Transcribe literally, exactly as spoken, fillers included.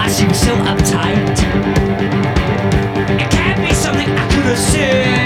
seem so uptight. It can't be something I could have said.